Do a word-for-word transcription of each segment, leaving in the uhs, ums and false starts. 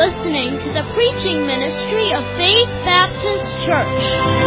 listening to the preaching ministry of Faith Baptist Church.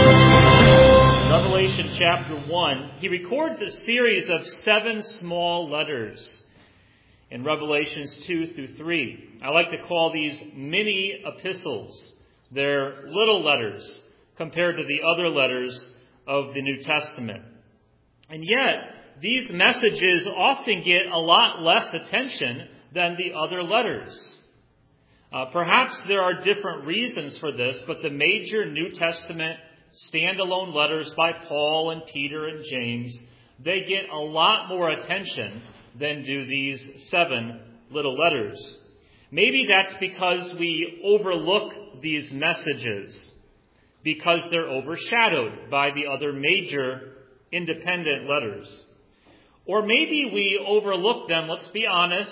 Revelation chapter one, he records a series of seven small letters in Revelations two through three. I like to call these mini epistles. They're little letters compared to the other letters of the New Testament. And yet, these messages often get a lot less attention than the other letters. Uh, perhaps there are different reasons for this, but the major New Testament standalone letters by Paul and Peter and James, they get a lot more attention than do these seven little letters. Maybe that's because we overlook these messages, because they're overshadowed by the other major independent letters. Or maybe we overlook them, let's be honest,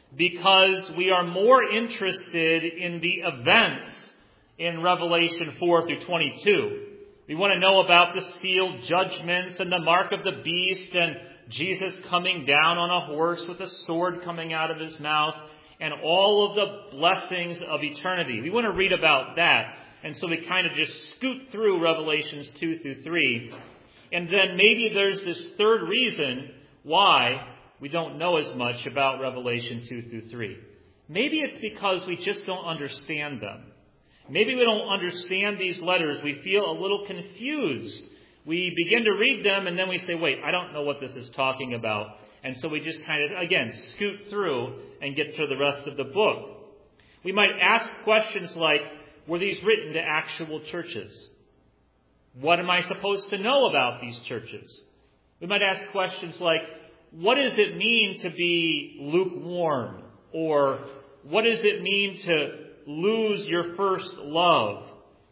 because we are more interested in the events in Revelation four through twenty-two. We want to know about the sealed judgments and the mark of the beast and Jesus coming down on a horse with a sword coming out of his mouth and all of the blessings of eternity. We want to read about that. And so we kind of just scoot through Revelations two through three. And then maybe there's this third reason why we don't know as much about Revelation two through three. Maybe it's because we just don't understand them. Maybe we don't understand these letters. We feel a little confused. We begin to read them and then we say, wait, I don't know what this is talking about. And so we just kind of, again, scoot through and get to the rest of the book. We might ask questions like, were these written to actual churches? What am I supposed to know about these churches? We might ask questions like, what does it mean to be lukewarm? Or what does it mean to lose your first love?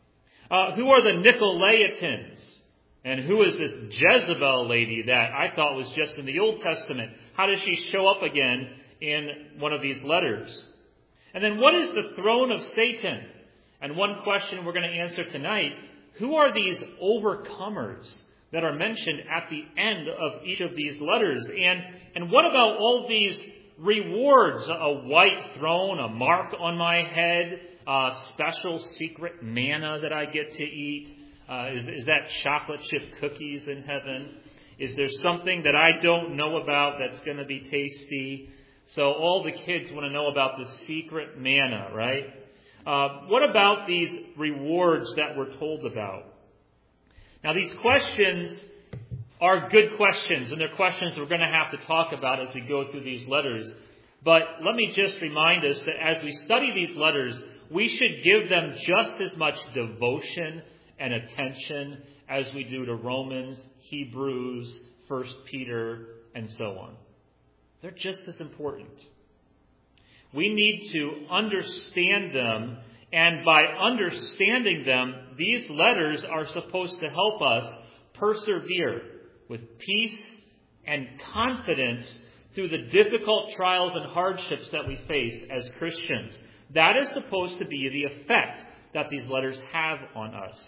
Uh, who are the Nicolaitans? And who is this Jezebel lady that I thought was just in the Old Testament? How does she show up again in one of these letters? And then what is the throne of Satan? And one question we're going to answer tonight, who are these overcomers that are mentioned at the end of each of these letters? And, and what about all these rewards? A white throne, a mark on my head, a special secret manna that I get to eat. Uh, is, is that chocolate chip cookies in heaven? Is there something that I don't know about that's going to be tasty? So all the kids want to know about the secret manna, right? Uh, what about these rewards that we're told about? Now, these questions are good questions, and they're questions we're going to have to talk about as we go through these letters. But let me just remind us that as we study these letters, we should give them just as much devotion and attention as we do to Romans, Hebrews, First Peter, and so on. They're just as important. We need to understand them, and by understanding them, these letters are supposed to help us persevere with peace and confidence through the difficult trials and hardships that we face as Christians. That is supposed to be the effect that these letters have on us.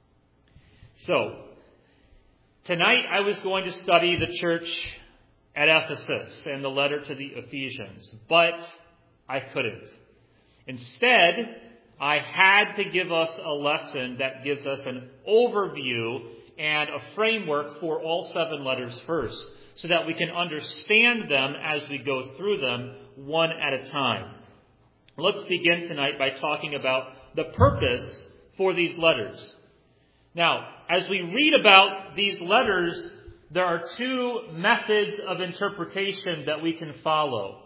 So, tonight I was going to study the church at Ephesus and the letter to the Ephesians, but I couldn't. Instead, I had to give us a lesson that gives us an overview and a framework for all seven letters first, so that we can understand them as we go through them one at a time. Let's begin tonight by talking about the purpose for these letters. Now, as we read about these letters, there are two methods of interpretation that we can follow.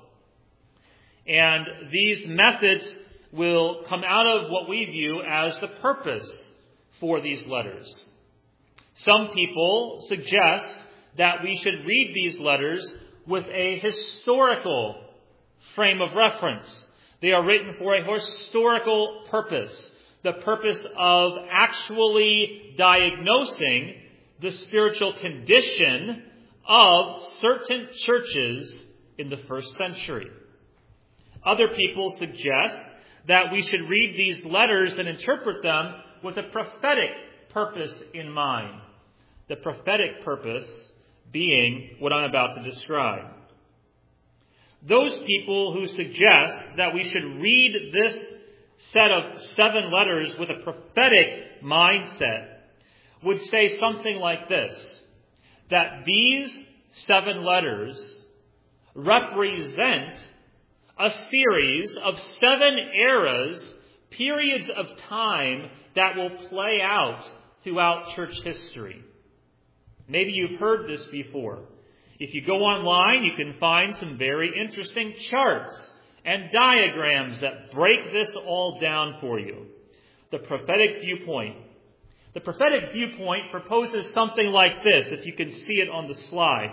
And these methods will come out of what we view as the purpose for these letters. Some people suggest that we should read these letters with a historical frame of reference. They are written for a historical purpose, the purpose of actually diagnosing the spiritual condition of certain churches in the first century. Other people suggest that we should read these letters and interpret them with a prophetic purpose in mind. The prophetic purpose being what I'm about to describe. Those people who suggest that we should read this set of seven letters with a prophetic mindset would say something like this, that these seven letters represent a series of seven eras, periods of time that will play out throughout church history. Maybe you've heard this before. If you go online, you can find some very interesting charts and diagrams that break this all down for you. The prophetic viewpoint. The prophetic viewpoint proposes something like this, if you can see it on the slide.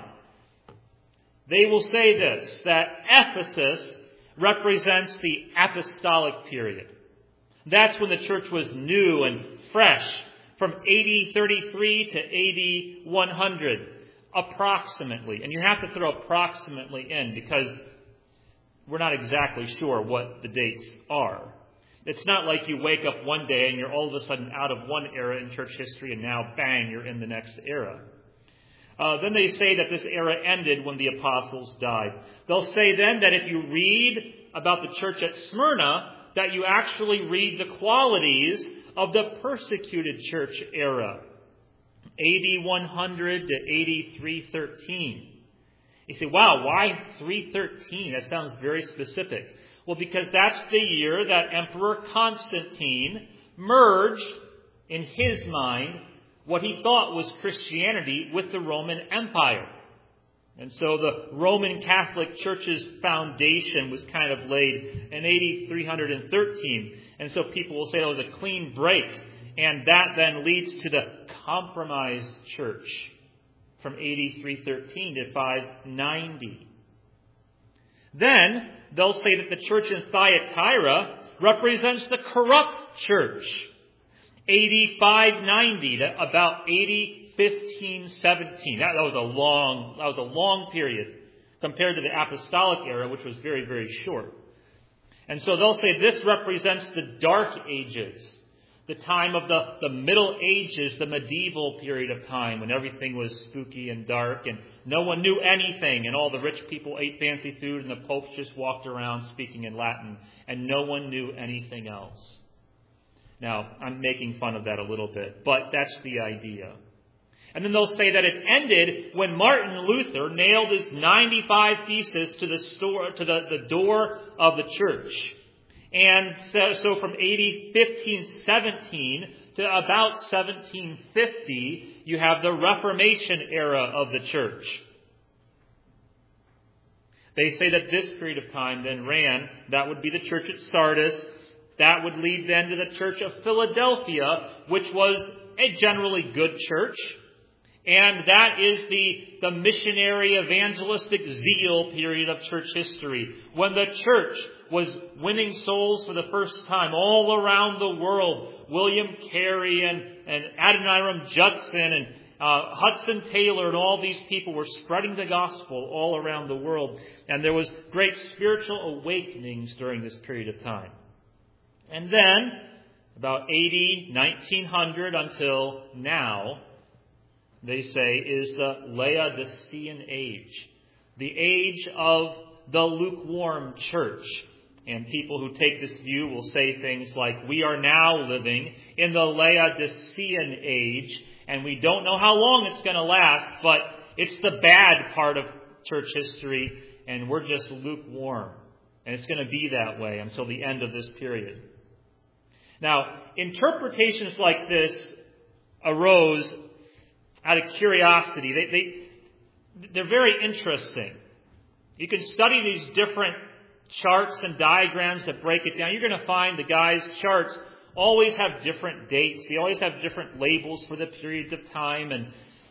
They will say this, that Ephesus represents the apostolic period. That's when the church was new and fresh, from A D thirty-three to A D one hundred, approximately. And you have to throw approximately in because we're not exactly sure what the dates are. It's not like you wake up one day and you're all of a sudden out of one era in church history and now, bang, you're in the next era. Uh, then they say that this era ended when the apostles died. They'll say then that if you read about the church at Smyrna, that you actually read the qualities of the persecuted church era, A D one hundred to A D three thirteen. You say, wow, why three thirteen? That sounds very specific. Well, because that's the year that Emperor Constantine merged, in his mind, what he thought was Christianity with the Roman Empire. And so the Roman Catholic Church's foundation was kind of laid in A D three thirteen. And so people will say it was a clean break. And that then leads to the compromised church from A D three thirteen to five ninety. Then they'll say that the church in Thyatira represents the corrupt church, A D five ninety to about A D fifteen seventeen. That, that was a long, that was a long period compared to the apostolic era, which was very, very short. And so they'll say this represents the Dark Ages, the time of the, the Middle Ages, the medieval period of time when everything was spooky and dark and no one knew anything and all the rich people ate fancy food and the popes just walked around speaking in Latin and no one knew anything else. Now, I'm making fun of that a little bit, but that's the idea. And then they'll say that it ended when Martin Luther nailed his ninety-five Theses to the, store, to the, the door of the church. And so, so from A D fifteen seventeen to about seventeen fifty, you have the Reformation era of the church. They say that this period of time then ran, that would be the church at Sardis. That would lead then to the church of Philadelphia, which was a generally good church. And that is the, the missionary evangelistic zeal period of church history, when the church was winning souls for the first time all around the world. William Carey and, and Adoniram Judson and uh, Hudson Taylor and all these people were spreading the gospel all around the world. And there was great spiritual awakenings during this period of time. And then, about A D nineteen hundred until now, they say, is the Laodicean age. The age of the lukewarm church. And people who take this view will say things like, we are now living in the Laodicean age, and we don't know how long it's going to last, but it's the bad part of church history, and we're just lukewarm. And it's going to be that way until the end of this period. Now, interpretations like this arose out of curiosity. They, they, they're very interesting. You can study these different charts and diagrams that break it down. You're going to find the guys' charts always have different dates. They always have different labels for the periods of time. And,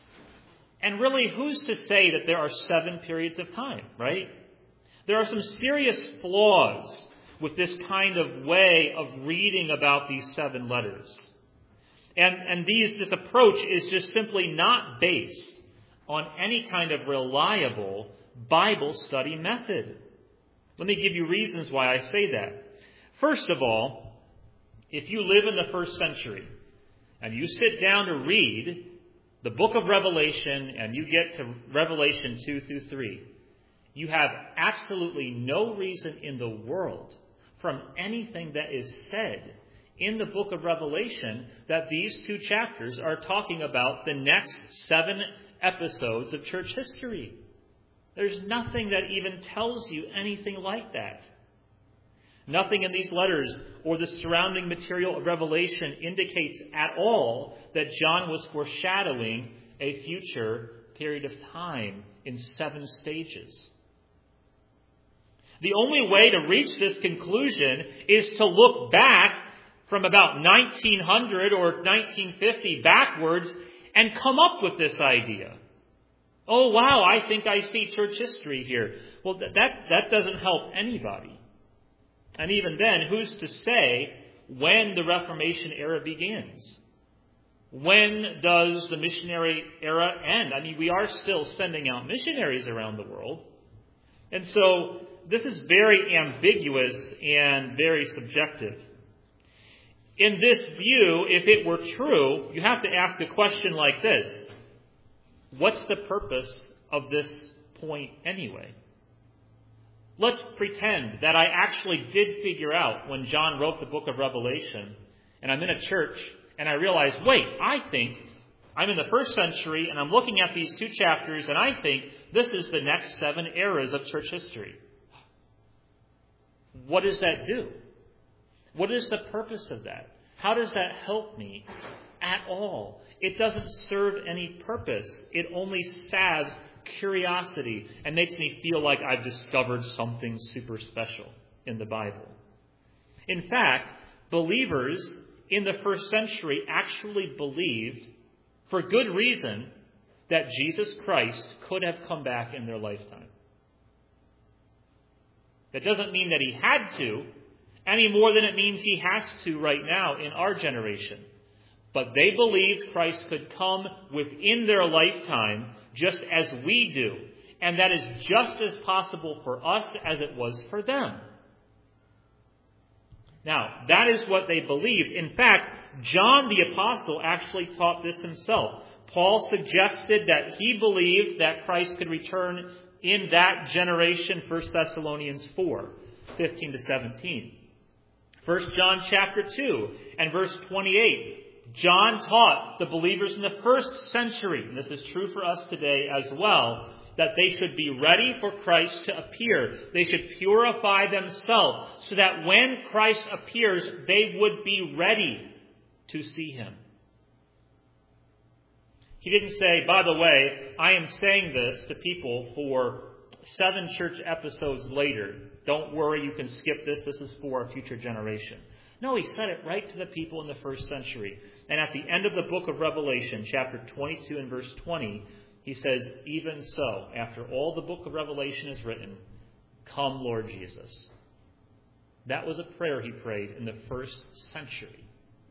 and really, who's to say that there are seven periods of time, right? There are some serious flaws with this kind of way of reading about these seven letters. And, and these, this approach is just simply not based on any kind of reliable Bible study method. Let me give you reasons why I say that. First of all, if you live in the first century and you sit down to read the book of Revelation and you get to Revelation two through three, you have absolutely no reason in the world from anything that is said in the book of Revelation that these two chapters are talking about the next seven episodes of church history. There's nothing that even tells you anything like that. Nothing in these letters or the surrounding material of Revelation indicates at all that John was foreshadowing a future period of time in seven stages. The only way to reach this conclusion is to look back from about nineteen hundred or nineteen fifty backwards and come up with this idea. Oh, wow, I think I see church history here. Well, that, that doesn't help anybody. And even then, who's to say when the Reformation era begins? When does the missionary era end? I mean, we are still sending out missionaries around the world. And so this is very ambiguous and very subjective. In this view, if it were true, you have to ask a question like this. What's the purpose of this point anyway? Let's pretend that I actually did figure out when John wrote the book of Revelation, and I'm in a church, and I realize, wait, I think I'm in the first century, and I'm looking at these two chapters, and I think this is the next seven eras of church history. What does that do? What is the purpose of that? How does that help me at all? It doesn't serve any purpose. It only salves curiosity and makes me feel like I've discovered something super special in the Bible. In fact, believers in the first century actually believed, for good reason, that Jesus Christ could have come back in their lifetime. That doesn't mean that he had to, any more than it means he has to right now in our generation. But they believed Christ could come within their lifetime just as we do. And that is just as possible for us as it was for them. Now, that is what they believed. In fact, John the Apostle actually taught this himself. Paul suggested that he believed that Christ could return in that generation, First Thessalonians four, fifteen to seventeen. First John chapter two and verse twenty-eight. John taught the believers in the first century, and this is true for us today as well, that they should be ready for Christ to appear. They should purify themselves so that when Christ appears, they would be ready to see him. He didn't say, by the way, I am saying this to people for seven church episodes later. Don't worry, you can skip this. This is for a future generation. No, he said it right to the people in the first century. And at the end of the book of Revelation, chapter twenty-two and verse twenty, he says, even so, after all the book of Revelation is written, come, Lord Jesus. That was a prayer he prayed in the first century.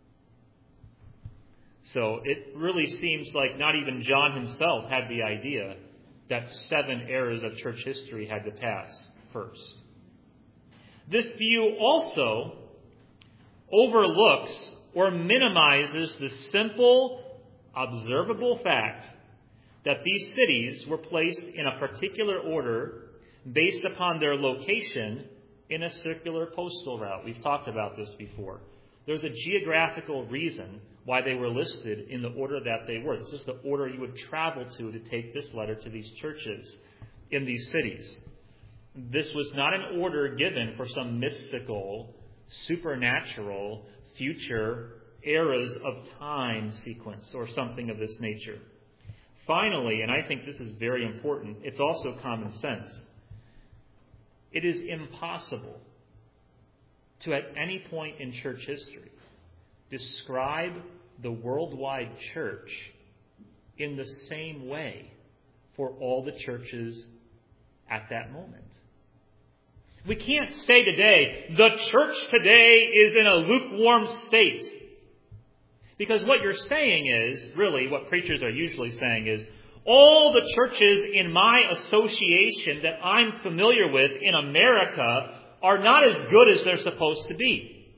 So it really seems like not even John himself had the idea that seven eras of church history had to pass first. This view also overlooks or minimizes the simple, observable fact that these cities were placed in a particular order based upon their location in a circular postal route. We've talked about this before. There's a geographical reason why they were listed in the order that they were. This is the order you would travel to to take this letter to these churches in these cities. This was not an order given for some mystical, supernatural, future eras of time sequence or something of this nature. Finally, and I think this is very important, it's also common sense. It is impossible to at any point in church history describe the worldwide church in the same way for all the churches at that moment. We can't say today, the church today is in a lukewarm state. Because what you're saying is, really, what preachers are usually saying is, all the churches in my association that I'm familiar with in America are not as good as they're supposed to be.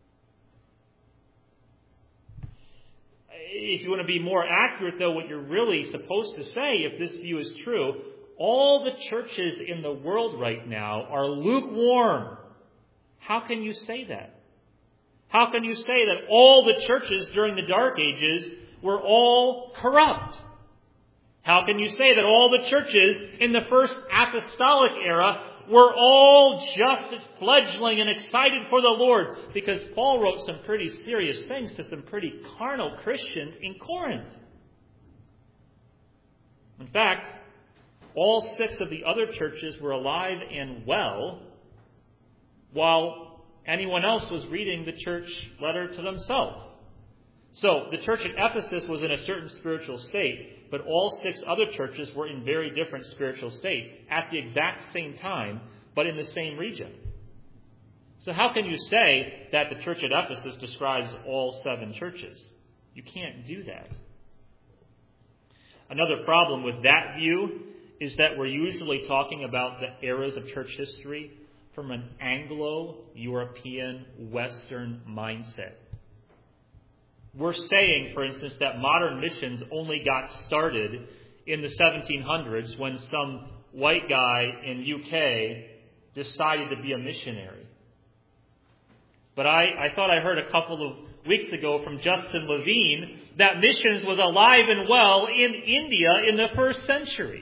If you want to be more accurate, though, what you're really supposed to say, if this view is true, all the churches in the world right now are lukewarm. How can you say that? How can you say that all the churches during the Dark Ages were all corrupt? How can you say that all the churches in the first apostolic era were all just as fledgling and excited for the Lord? Because Paul wrote some pretty serious things to some pretty carnal Christians in Corinth. In fact, all six of the other churches were alive and well, while anyone else was reading the church letter to themselves. So the church at Ephesus was in a certain spiritual state, but all six other churches were in very different spiritual states at the exact same time, but in the same region. So how can you say that the church at Ephesus describes all seven churches? You can't do that. Another problem with that view is that we're usually talking about the eras of church history from an Anglo-European Western mindset. We're saying, for instance, that modern missions only got started in the seventeen hundreds when some white guy in U K decided to be a missionary. But I, I thought I heard a couple of weeks ago from Justin Levine that missions was alive and well in India in the first century.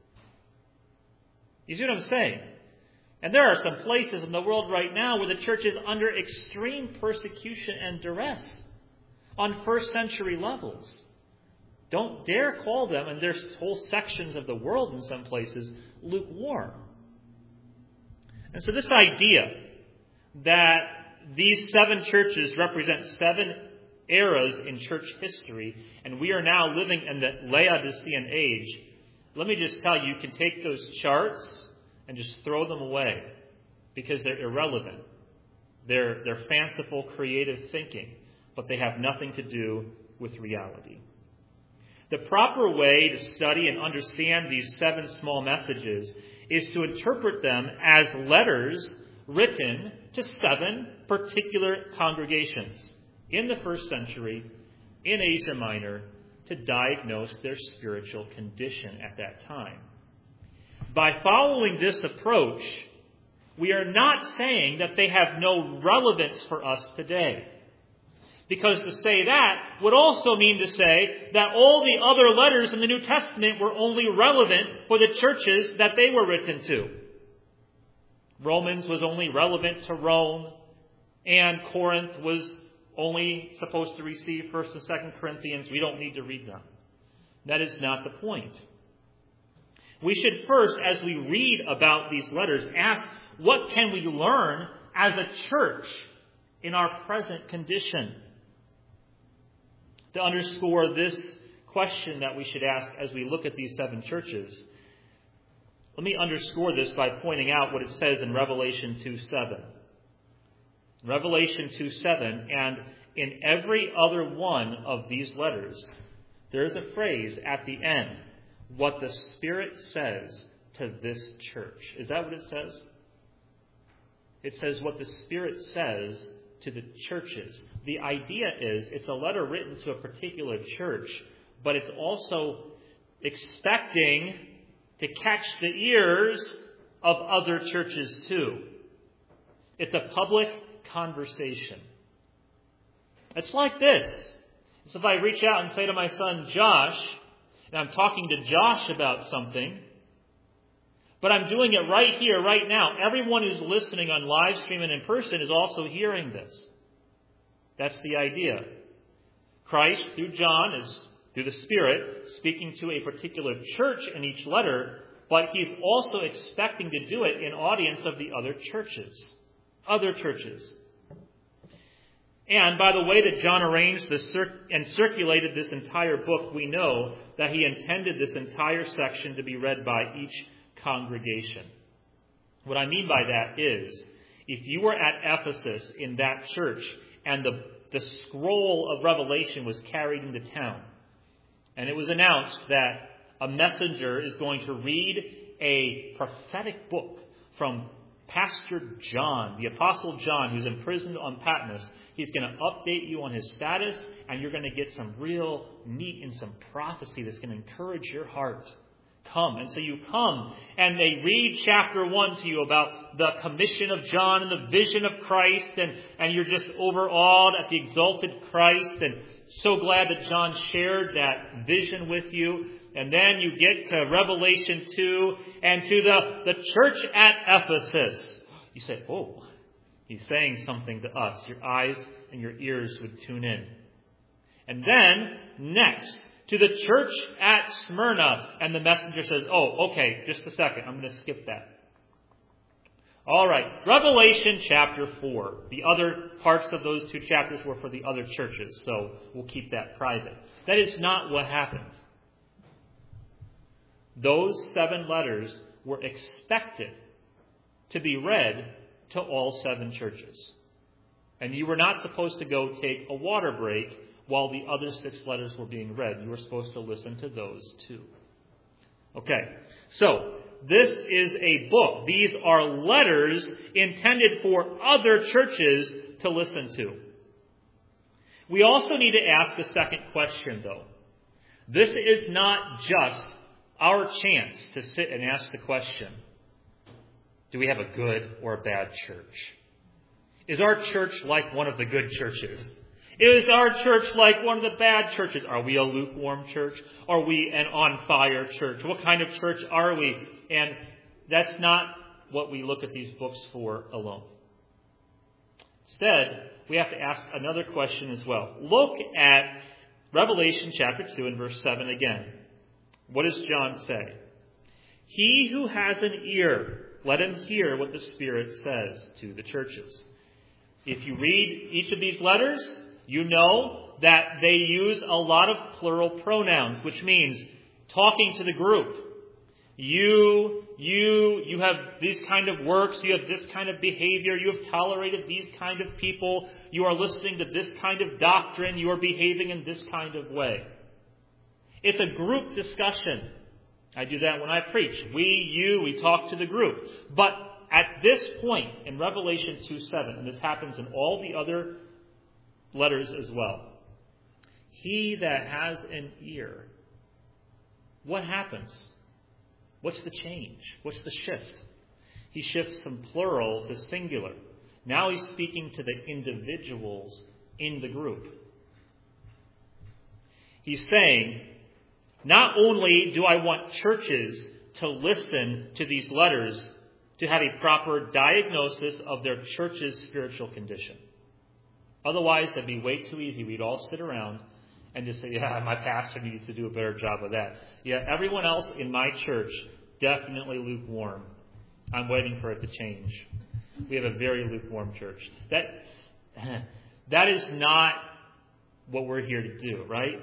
You see what I'm saying? And there are some places in the world right now where the church is under extreme persecution and duress on first century levels. Don't dare call them, and there's whole sections of the world in some places, lukewarm. And so this idea that these seven churches represent seven eras in church history, and we are now living in the Laodicean age, let me just tell you, you can take those charts and just throw them away because they're irrelevant. They're, they're fanciful, creative thinking, but they have nothing to do with reality. The proper way to study and understand these seven small messages is to interpret them as letters written to seven particular congregations in the first century in Asia Minor to diagnose their spiritual condition at that time. By following this approach, we are not saying that they have no relevance for us today. Because to say that would also mean to say that all the other letters in the New Testament were only relevant for the churches that they were written to. Romans was only relevant to Rome, and Corinth was only supposed to receive First and Second Corinthians. We don't need to read them. That is not the point. We should first, as we read about these letters, ask, what can we learn as a church in our present condition? To underscore this question that we should ask as we look at these seven churches, let me underscore this by pointing out what it says in Revelation two seven. Revelation two seven, and in every other one of these letters, there is a phrase at the end, what the Spirit says to this church. Is that what it says? It says what the Spirit says to the churches. The idea is it's a letter written to a particular church, but it's also expecting to catch the ears of other churches too. It's a public conversation. It's like this. It's if I reach out and say to my son Josh, and I'm talking to Josh about something, but I'm doing it right here, right now. Everyone who's listening on live stream and in person is also hearing this. That's the idea. Christ, through John, is through the Spirit, speaking to a particular church in each letter, but he's also expecting to do it in audience of the other churches. Other churches. And by the way that John arranged this cir- and circulated this entire book, we know that he intended this entire section to be read by each congregation. What I mean by that is, if you were at Ephesus in that church and the, the scroll of Revelation was carried into town, and it was announced that a messenger is going to read a prophetic book from Pastor John, the Apostle John, who's imprisoned on Patmos, he's going to update you on his status, and you're going to get some real meat and some prophecy that's going to encourage your heart. Come. And so you come, and they read chapter one to you about the commission of John and the vision of Christ, and, and you're just overawed at the exalted Christ, and so glad that John shared that vision with you. And then you get to Revelation two and to the, the church at Ephesus. You say, oh, he's saying something to us. Your eyes and your ears would tune in. And then, next, to the church at Smyrna. And the messenger says, oh, okay, just a second. I'm going to skip that. All right, Revelation chapter four. The other parts of those two chapters were for the other churches, so we'll keep that private. That is not what happened. Those seven letters were expected to be read to all seven churches. And you were not supposed to go take a water break while the other six letters were being read. You were supposed to listen to those too. Okay, so this is a book. These are letters intended for other churches to listen to. We also need to ask a second question, though. This is not just our chance to sit and ask the question, do we have a good or a bad church? Is our church like one of the good churches? Is our church like one of the bad churches? Are we a lukewarm church? Are we an on-fire church? What kind of church are we? And that's not what we look at these books for alone. Instead, we have to ask another question as well. Look at Revelation chapter two and verse seven again. What does John say? He who has an ear, let him hear what the Spirit says to the churches. If you read each of these letters, you know that they use a lot of plural pronouns, which means talking to the group. You, you, you have these kind of works, you have this kind of behavior, you have tolerated these kind of people, you are listening to this kind of doctrine, you are behaving in this kind of way. It's a group discussion. I do that when I preach. We, you, we talk to the group. But at this point in Revelation two seven, and this happens in all the other letters as well, he that has an ear, what happens? What's the change? What's the shift? He shifts from plural to singular. Now he's speaking to the individuals in the group. He's saying, not only do I want churches to listen to these letters to have a proper diagnosis of their church's spiritual condition. Otherwise, that'd be way too easy. We'd all sit around and just say, yeah, my pastor needs to do a better job of that. Yeah, everyone else in my church, definitely lukewarm. I'm waiting for it to change. We have a very lukewarm church. That, that is not what we're here to do, right?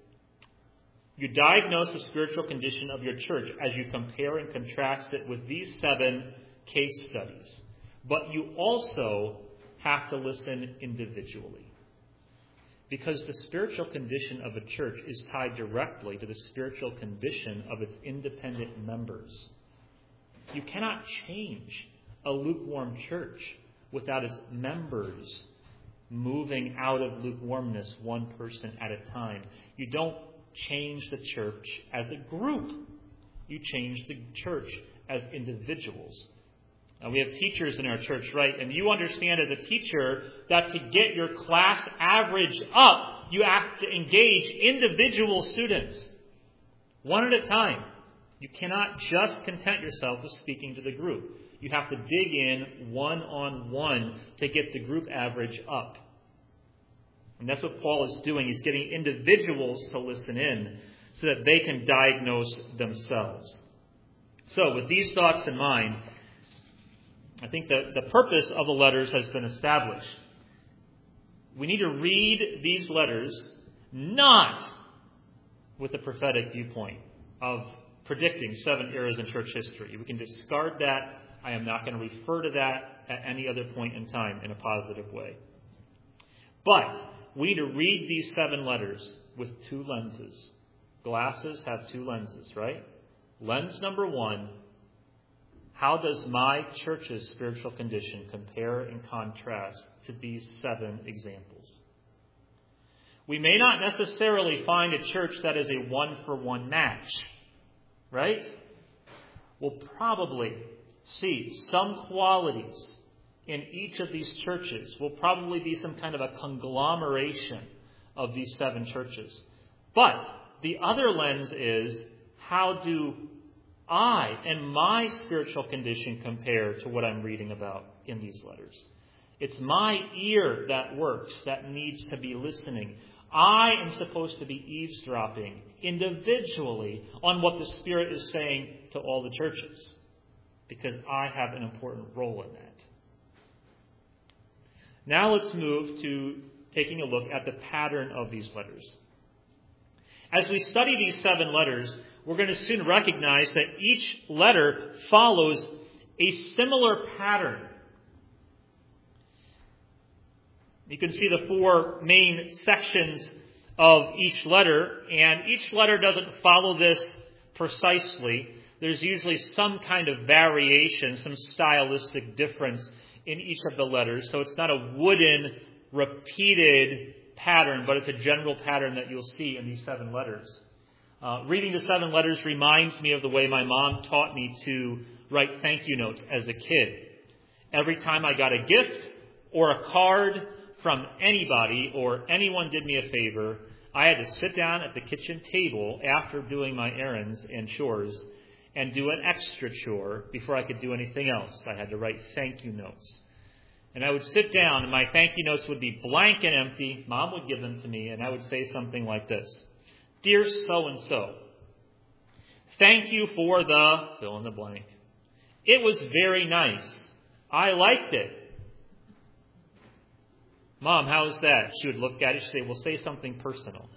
You diagnose the spiritual condition of your church as you compare and contrast it with these seven case studies. But you also have to listen individually. Because the spiritual condition of a church is tied directly to the spiritual condition of its independent members. You cannot change a lukewarm church without its members moving out of lukewarmness one person at a time. You don't change the church as a group. You change the church as individuals. Now, we have teachers in our church, right? And you understand as a teacher that to get your class average up, you have to engage individual students, one at a time. You cannot just content yourself with speaking to the group. You have to dig in one-on-one to get the group average up. And that's what Paul is doing. He's getting individuals to listen in so that they can diagnose themselves. So, with these thoughts in mind, I think that the purpose of the letters has been established. We need to read these letters not with the prophetic viewpoint of predicting seven eras in church history. We can discard that. I am not going to refer to that at any other point in time in a positive way. But we need to read these seven letters with two lenses. Glasses have two lenses, right? Lens number one, how does my church's spiritual condition compare and contrast to these seven examples? We may not necessarily find a church that is a one-for-one match, right, will probably see some qualities in each of these churches. Will probably be some kind of a conglomeration of these seven churches. But the other lens is, how do I and my spiritual condition compare to what I'm reading about in these letters? It's my ear that works, that needs to be listening. I am supposed to be eavesdropping individually on what the Spirit is saying to all the churches, because I have an important role in that. Now let's move to taking a look at the pattern of these letters. As we study these seven letters, we're going to soon recognize that each letter follows a similar pattern. You can see the four main sections of each letter, and each letter doesn't follow this precisely. There's usually some kind of variation, some stylistic difference in each of the letters. So it's not a wooden, repeated pattern, but it's a general pattern that you'll see in these seven letters. Uh, reading the seven letters reminds me of the way my mom taught me to write thank you notes as a kid. Every time I got a gift or a card from anybody or anyone did me a favor, I had to sit down at the kitchen table after doing my errands and chores and do an extra chore before I could do anything else. I had to write thank you notes. And I would sit down, and my thank you notes would be blank and empty. Mom would give them to me, and I would say something like this. Dear so-and-so, thank you for the fill in the blank. It was very nice. I liked it. Mom, how's that? She would look at it. She'd say, well, say something personal.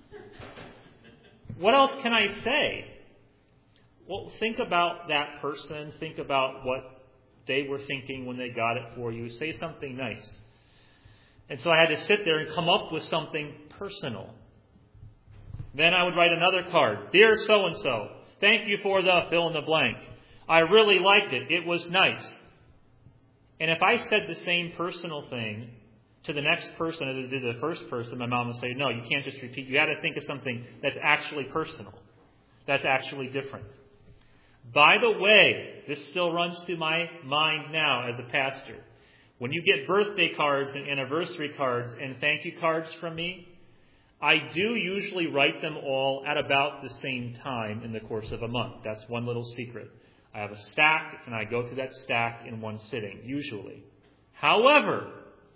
What else can I say? Well, think about that person. Think about what they were thinking when they got it for you. Say something nice. And so I had to sit there and come up with something personal. Then I would write another card. Dear so-and-so, thank you for the fill in the blank. I really liked it. It was nice. And if I said the same personal thing to the next person as I did the first person, my mom would say, no, you can't just repeat. You got to think of something that's actually personal. That's actually different. By the way, this still runs through my mind now as a pastor. When you get birthday cards and anniversary cards and thank you cards from me, I do usually write them all at about the same time in the course of a month. That's one little secret. I have a stack, and I go through that stack in one sitting, usually. However,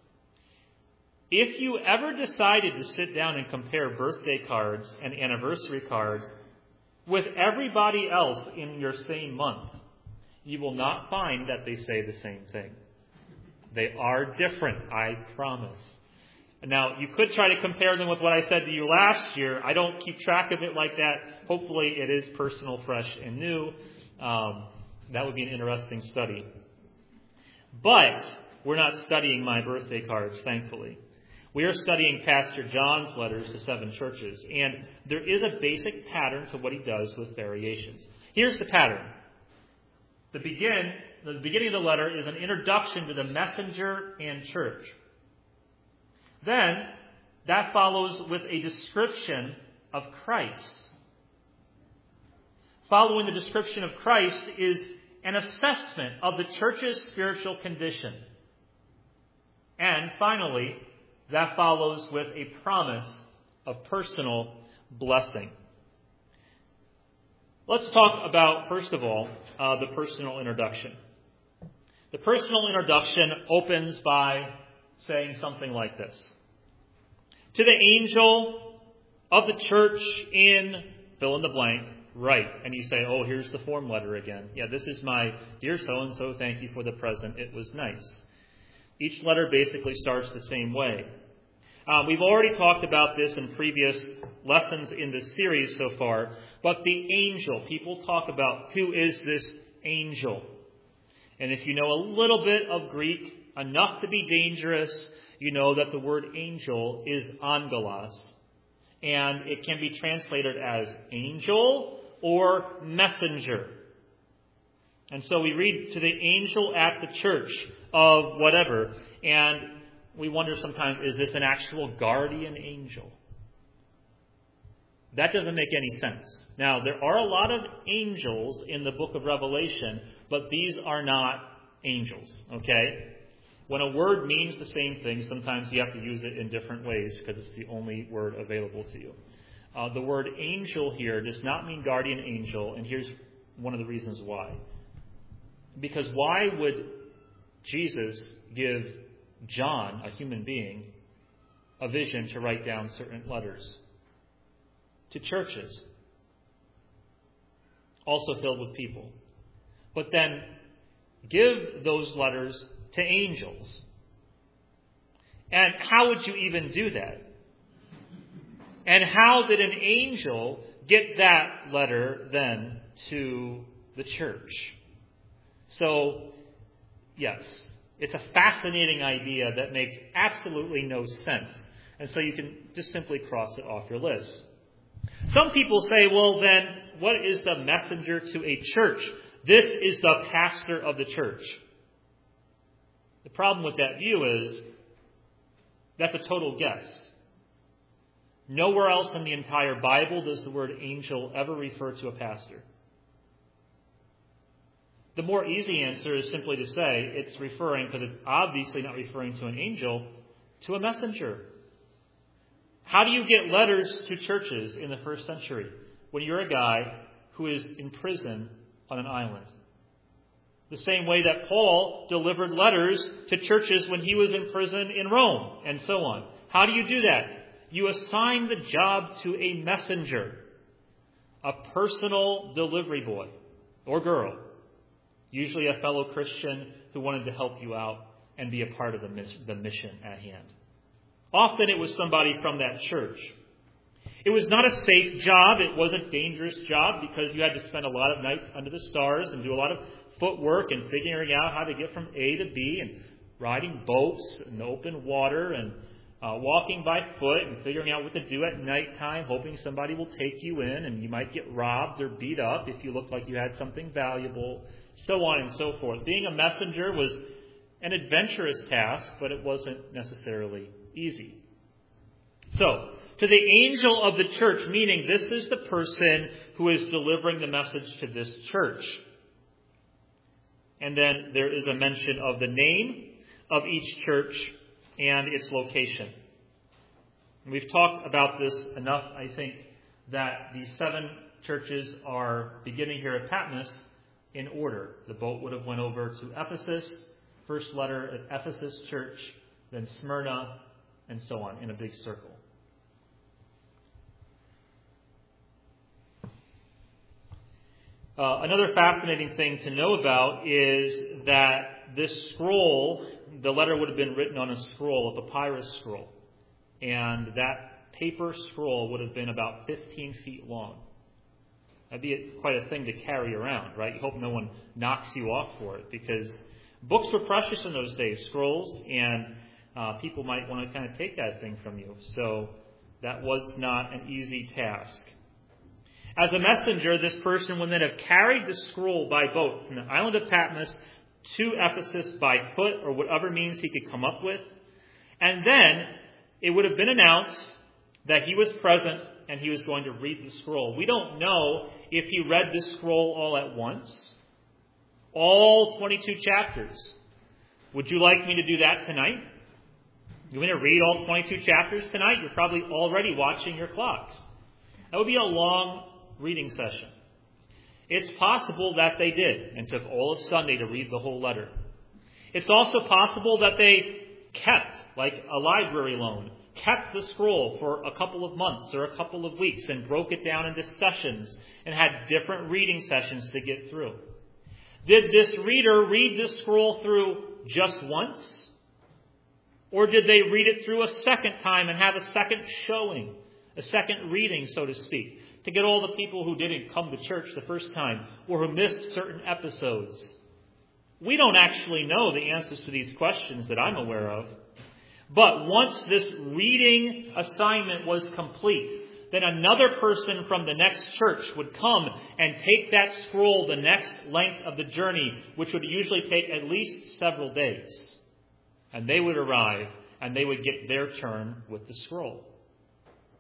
if you ever decided to sit down and compare birthday cards and anniversary cards with everybody else in your same month, you will not find that they say the same thing. They are different, I promise. Now, you could try to compare them with what I said to you last year. I don't keep track of it like that. Hopefully it is personal, fresh, and new. Um, that would be an interesting study. But we're not studying my birthday cards, thankfully. We are studying Pastor John's letters to seven churches, and there is a basic pattern to what he does with variations. Here's the pattern. The begin, the beginning of the letter is an introduction to the messenger and church. Then, that follows with a description of Christ. Following the description of Christ is an assessment of the church's spiritual condition. And finally, that follows with a promise of personal blessing. Let's talk about, first of all, uh, the personal introduction. The personal introduction opens by saying something like this. To the angel of the church in fill in the blank, write. And you say, oh, here's the form letter again. Yeah, this is my dear so-and-so, thank you for the present. It was nice. Each letter basically starts the same way. Uh, we've already talked about this in previous lessons in this series so far, but the angel, people talk about who is this angel. And if you know a little bit of Greek, enough to be dangerous, you know that the word angel is angelos, and it can be translated as angel or messenger. And so we read to the angel at the church of whatever, and we wonder sometimes, is this an actual guardian angel? That doesn't make any sense. Now, there are a lot of angels in the book of Revelation, but these are not angels, okay? When a word means the same thing, sometimes you have to use it in different ways because it's the only word available to you. Uh, the word angel here does not mean guardian angel, and here's one of the reasons why. Because why would Jesus give John, a human being, a vision to write down certain letters to churches, also filled with people, but then give those letters to angels? And how would you even do that? And how did an angel get that letter then to the church? So, yes, it's a fascinating idea that makes absolutely no sense. And so you can just simply cross it off your list. Some people say, well, then, what is the messenger to a church? This is the pastor of the church. The problem with that view is that's a total guess. Nowhere else in the entire Bible does the word angel ever refer to a pastor. The more easy answer is simply to say it's referring, because it's obviously not referring to an angel, to a messenger. How do you get letters to churches in the first century when you're a guy who is in prison on an island? The same way that Paul delivered letters to churches when he was in prison in Rome, and so on. How do you do that? You assign the job to a messenger, a personal delivery boy or girl, usually a fellow Christian who wanted to help you out and be a part of the mission at hand. Often it was somebody from that church. It was not a safe job. It was a dangerous job because you had to spend a lot of nights under the stars and do a lot of footwork and figuring out how to get from A to B and riding boats in open water and uh, walking by foot and figuring out what to do at nighttime, hoping somebody will take you in and you might get robbed or beat up if you looked like you had something valuable, so on and so forth. Being a messenger was an adventurous task, but it wasn't necessarily easy. So, to the angel of the church, meaning this is the person who is delivering the message to this church. And then there is a mention of the name of each church and its location. And we've talked about this enough, I think, that these seven churches are beginning here at Patmos in order. The boat would have went over to Ephesus, first letter at Ephesus church, then Smyrna, and so on, in a big circle. Uh, another fascinating thing to know about is that this scroll, the letter would have been written on a scroll, a papyrus scroll. And that paper scroll would have been about fifteen feet long. That'd be a, quite a thing to carry around, right? You hope no one knocks you off for it, because books were precious in those days, scrolls, and uh, people might want to kind of take that thing from you. So that was not an easy task. As a messenger, this person would then have carried the scroll by boat from the island of Patmos to Ephesus by foot or whatever means he could come up with. And then it would have been announced that he was present and he was going to read the scroll. We don't know if he read the scroll all at once, all twenty-two chapters. Would you like me to do that tonight? You want me to read all twenty-two chapters tonight? You're probably already watching your clocks. That would be a long reading session. It's possible that they did and took all of Sunday to read the whole letter. It's also possible that they kept, like a library loan, kept the scroll for a couple of months or a couple of weeks and broke it down into sessions and had different reading sessions to get through. Did this reader read the scroll through just once? Or did they read it through a second time and have a second showing, a second reading, so to speak, to get all the people who didn't come to church the first time or who missed certain episodes? We don't actually know the answers to these questions that I'm aware of. But once this reading assignment was complete, then another person from the next church would come and take that scroll the next length of the journey, which would usually take at least several days. And they would arrive and they would get their turn with the scroll.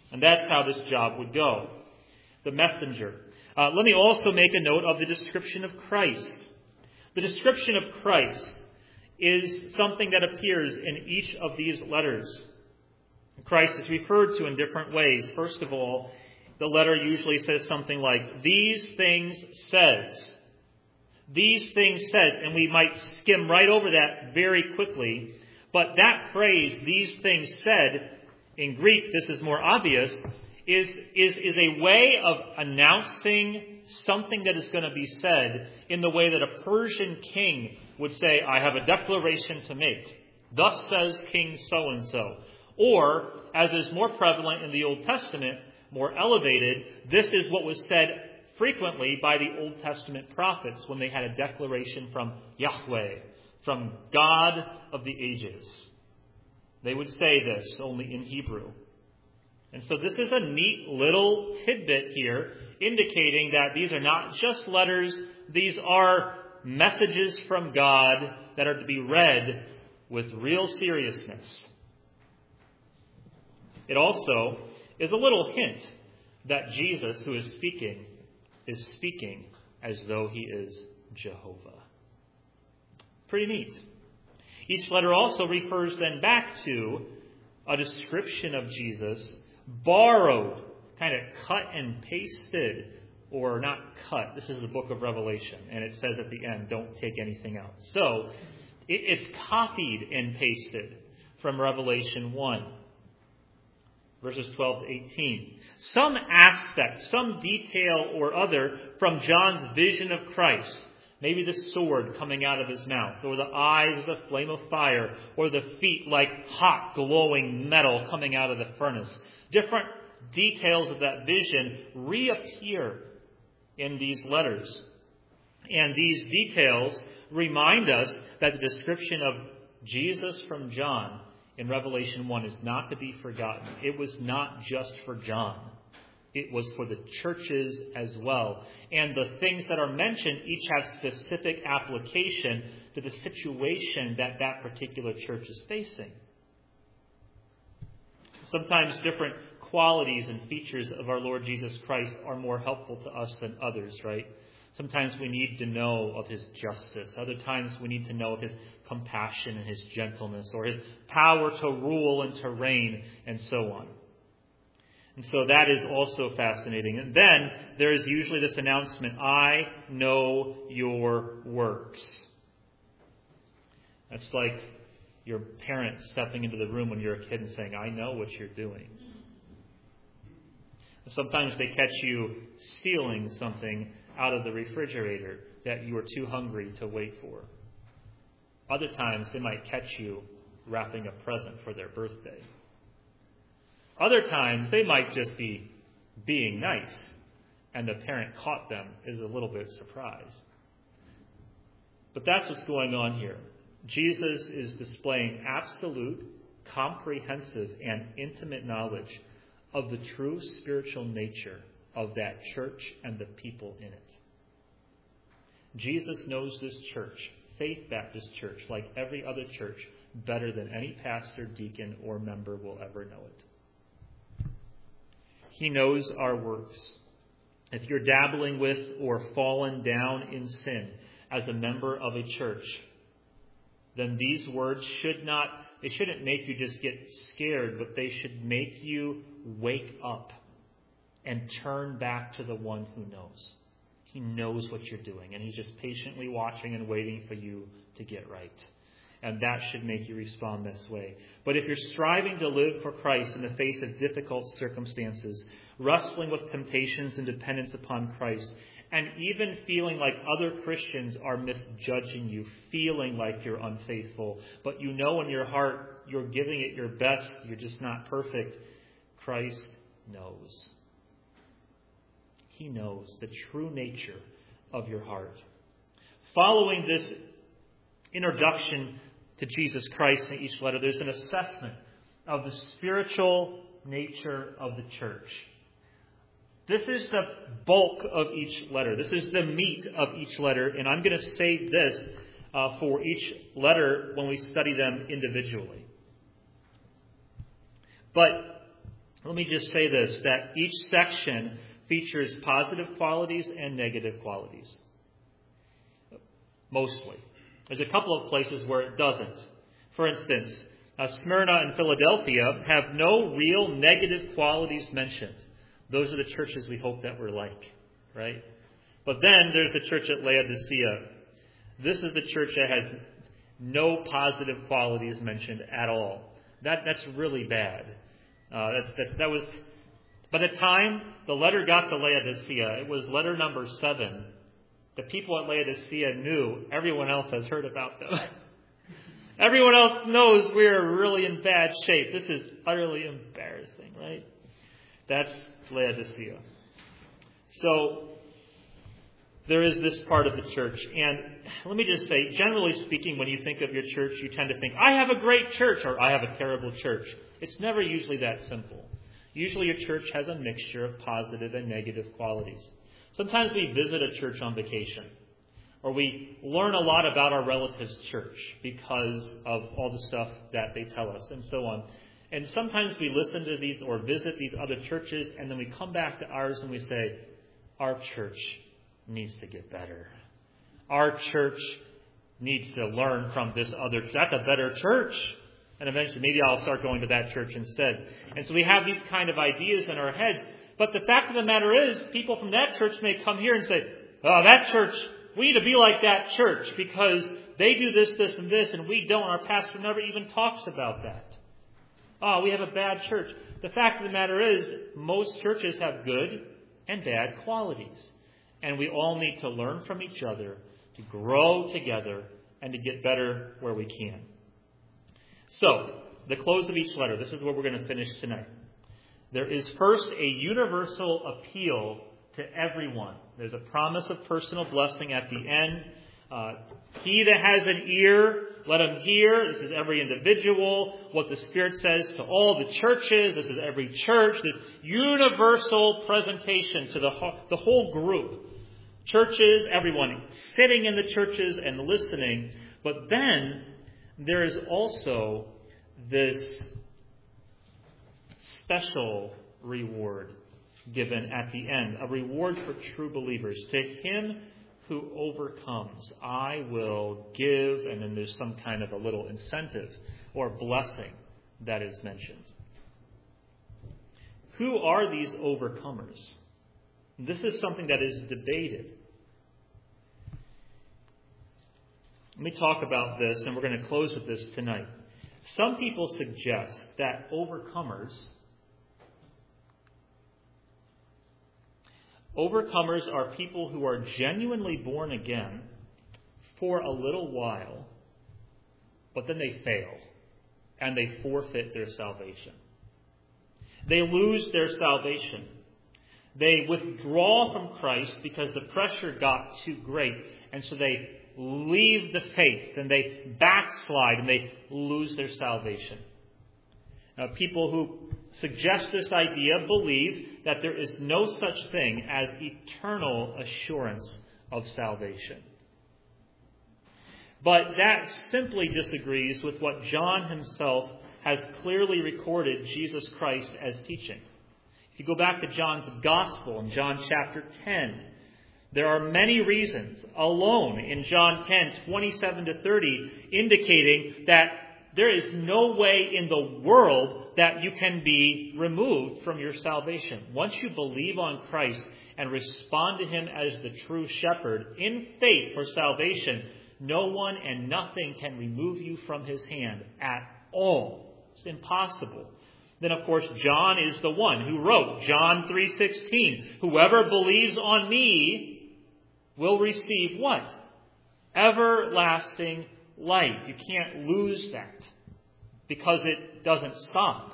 And that's how this job would go. The messenger. Uh, let me also make a note of the description of Christ. The description of Christ is something that appears in each of these letters. Christ is referred to in different ways. First of all, the letter usually says something like, "These things says." These things says, and we might skim right over that very quickly. But that phrase, "these things said," in Greek, this is more obvious, is, is, is a way of announcing something that is going to be said in the way that a Persian king would say, "I have a declaration to make. Thus says King so-and-so." Or, as is more prevalent in the Old Testament, more elevated, this is what was said frequently by the Old Testament prophets when they had a declaration from Yahweh, from God of the ages. They would say this only in Hebrew. And so this is a neat little tidbit here, indicating that these are not just letters, these are messages from God that are to be read with real seriousness. It also is a little hint that Jesus, who is speaking, is speaking as though he is Jehovah. Pretty neat. Each letter also refers then back to a description of Jesus, borrowed, kind of cut and pasted, or not cut. This is the book of Revelation, and it says at the end, "Don't take anything out." So, it's copied and pasted from Revelation one. Verses twelve to eighteen. Some aspect, some detail or other from John's vision of Christ. Maybe the sword coming out of his mouth, or the eyes as a flame of fire, or the feet like hot glowing metal coming out of the furnace. Different details of that vision reappear in these letters. And these details remind us that the description of Jesus from John in Revelation one is not to be forgotten. It was not just for John. It was for the churches as well. And the things that are mentioned each have specific application to the situation that that particular church is facing. Sometimes different qualities and features of our Lord Jesus Christ are more helpful to us than others, right? Sometimes we need to know of his justice. Other times we need to know of his compassion and his gentleness, or his power to rule and to reign, and so on. And so that is also fascinating. And then there is usually this announcement, "I know your works." That's like your parent stepping into the room when you're a kid and saying, "I know what you're doing." Sometimes they catch you stealing something out of the refrigerator that you were too hungry to wait for. Other times they might catch you wrapping a present for their birthday. Other times they might just be being nice, and the parent caught them, is a little bit surprised. But that's what's going on here. Jesus is displaying absolute, comprehensive, and intimate knowledge of the true spiritual nature of that church and the people in it. Jesus knows this church, Faith Baptist Church, like every other church, better than any pastor, deacon, or member will ever know it. He knows our works. If you're dabbling with or fallen down in sin as a member of a church, then these words should not, they shouldn't make you just get scared, but they should make you wake up and turn back to the one who knows. He knows what you're doing, and he's just patiently watching and waiting for you to get right. And that should make you respond this way. But if you're striving to live for Christ in the face of difficult circumstances, wrestling with temptations and dependence upon Christ, and even feeling like other Christians are misjudging you, feeling like you're unfaithful, but you know in your heart you're giving it your best, you're just not perfect, Christ knows. He knows the true nature of your heart. Following this introduction to Jesus Christ in each letter, there's an assessment of the spiritual nature of the church. This is the bulk of each letter. This is the meat of each letter, and I'm going to save this uh, for each letter when we study them individually. But Let me just say this, that each section features positive qualities and negative qualities. Mostly. There's a couple of places where it doesn't. For instance, uh, Smyrna and Philadelphia have no real negative qualities mentioned. Those are the churches we hope that we're like, right? But then there's the church at Laodicea. This is the church that has no positive qualities mentioned at all. That that's really bad. Uh, that's, that, that was, by the time the letter got to Laodicea, it was letter number seven. The people at Laodicea knew everyone else has heard about them. Everyone else knows we're really in bad shape. This is utterly embarrassing, right? That's Laodicea. So there is this part of the church. And let me just say, generally speaking, when you think of your church, you tend to think, I have a great church or I have a terrible church. It's never usually that simple. Usually your church has a mixture of positive and negative qualities. Sometimes we visit a church on vacation, or we learn a lot about our relatives' church because of all the stuff that they tell us and so on. And sometimes we listen to these or visit these other churches, and then we come back to ours and we say, our church needs to get better. Our church needs to learn from this other church. That's a better church. And eventually maybe I'll start going to that church instead. And so we have these kind of ideas in our heads. But the fact of the matter is, people from that church may come here and say, oh, that church, we need to be like that church because they do this, this, and this, and we don't. Our pastor never even talks about that. Oh, we have a bad church. The fact of the matter is, most churches have good and bad qualities. And we all need to learn from each other, to grow together, and to get better where we can. So, the close of each letter. This is where we're going to finish tonight. There is first a universal appeal to everyone. There's a promise of personal blessing at the end. Uh, he that has an ear, let him hear. This is every individual. What the Spirit says to all the churches. This is every church. This universal presentation to the whole, the whole group. Churches, everyone sitting in the churches and listening. But then there is also this special reward given at the end. A reward for true believers. To him who overcomes, I will give, and then there's some kind of a little incentive or blessing that is mentioned. Who are these overcomers? This is something that is debated. Let me talk about this, and we're going to close with this tonight. Some people suggest that overcomers Overcomers are people who are genuinely born again for a little while, but then they fail, and they forfeit their salvation. They lose their salvation. They withdraw from Christ because the pressure got too great, and so they leave the faith, and they backslide, and they lose their salvation. Now, people who suggest this idea believe that there is no such thing as eternal assurance of salvation. But that simply disagrees with what John himself has clearly recorded Jesus Christ as teaching. If you go back to John's Gospel in John chapter ten, there are many reasons alone in John ten, twenty-seven to thirty, indicating that there is no way in the world that you can be removed from your salvation. Once you believe on Christ and respond to him as the true shepherd in faith for salvation, no one and nothing can remove you from his hand at all. It's impossible. Then, of course, John is the one who wrote John three sixteen. Whoever believes on me will receive what? Everlasting life. You can't lose that because it doesn't stop.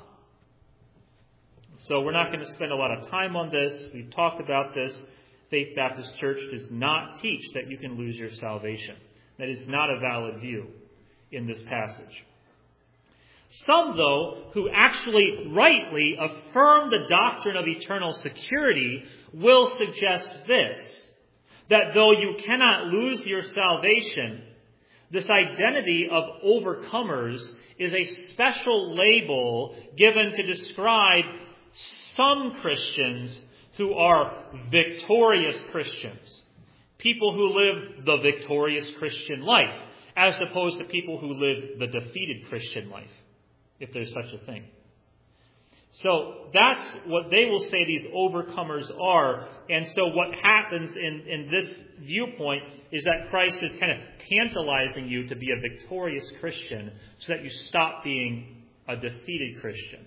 So we're not going to spend a lot of time on this. We've talked about this. Faith Baptist Church does not teach that you can lose your salvation. That is not a valid view in this passage. Some, though, who actually rightly affirm the doctrine of eternal security will suggest this, that though you cannot lose your salvation, this identity of overcomers is a special label given to describe some Christians who are victorious Christians. People who live the victorious Christian life, as opposed to people who live the defeated Christian life, if there's such a thing. So that's what they will say these overcomers are. And so what happens in, in this viewpoint is that Christ is kind of tantalizing you to be a victorious Christian so that you stop being a defeated Christian.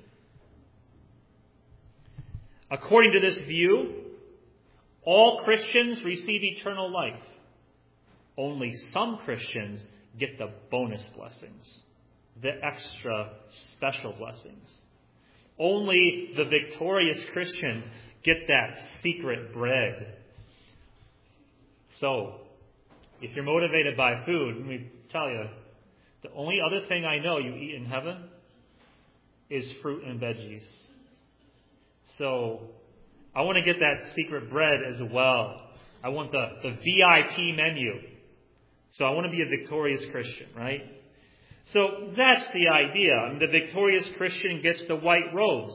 According to this view, all Christians receive eternal life. Only some Christians get the bonus blessings, the extra special blessings. Only the victorious Christians get that secret bread. So, if you're motivated by food, let me tell you, the only other thing I know you eat in heaven is fruit and veggies. So, I want to get that secret bread as well. I want the, the V I P menu. So I want to be a victorious Christian, right? So that's the idea. I mean, the victorious Christian gets the white robes.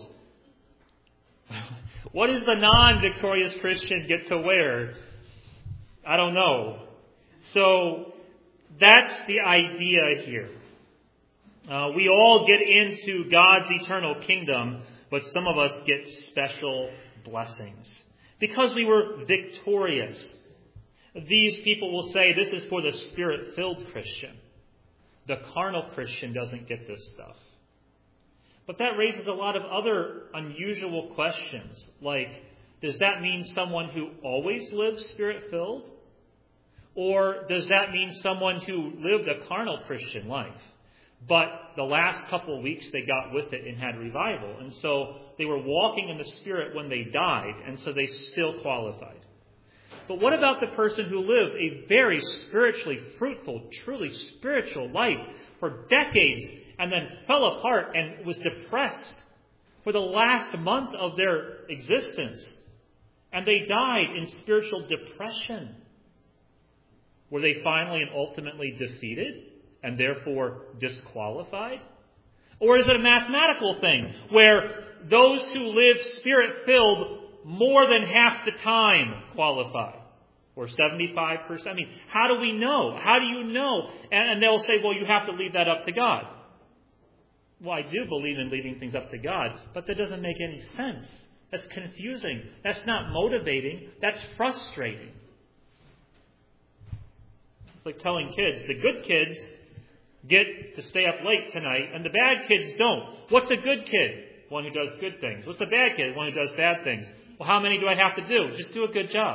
What does the non-victorious Christian get to wear? I don't know. So that's the idea here. Uh, we all get into God's eternal kingdom, but some of us get special blessings because we were victorious. These people will say this is for the Spirit-filled Christian. The carnal Christian doesn't get this stuff. But that raises a lot of other unusual questions, like, does that mean someone who always lives Spirit-filled? Or does that mean someone who lived a carnal Christian life, but the last couple of weeks they got with it and had revival, and so they were walking in the Spirit when they died, and so they still qualified? But what about the person who lived a very spiritually fruitful, truly spiritual life for decades and then fell apart and was depressed for the last month of their existence, and they died in spiritual depression? Were they finally and ultimately defeated and therefore disqualified? Or is it a mathematical thing where those who live Spirit-filled more than half the time qualify? Or seventy-five percent? I mean, how do we know? How do you know? And, and they'll say, well, you have to leave that up to God. Well, I do believe in leaving things up to God, but that doesn't make any sense. That's confusing. That's not motivating. That's frustrating. It's like telling kids, the good kids get to stay up late tonight, and the bad kids don't. What's a good kid? One who does good things. What's a bad kid? One who does bad things. Well, how many do I have to do? Just do a good job.